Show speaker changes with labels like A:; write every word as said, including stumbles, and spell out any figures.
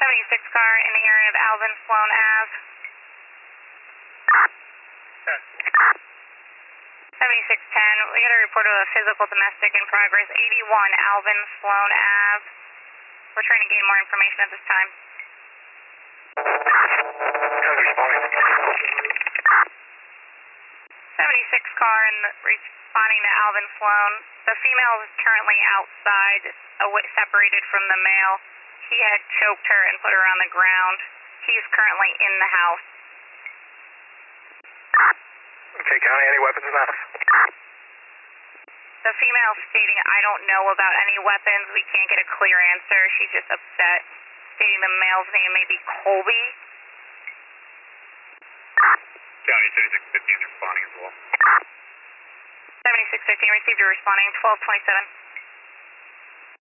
A: seventy-six car in the area of Alvin Sloan Ave. seventy-six ten, we got a report of a physical domestic in progress, eighty-one Alvin Sloan Ave. We're trying to gain more information at this time. seventy-six car and responding to Alvin Sloan. The female is currently outside, away, separated from the male. He had choked her and put her on the ground. He's currently in the house.
B: Okay, County, any weapons enough?
A: The female stating, I don't know about any weapons. We can't get a clear answer. She's just upset. Stating the male's name may be Colby.
B: County, seventy-six fifteen responding as well.
A: seventy-six fifteen received, you're responding, twelve twenty-seven.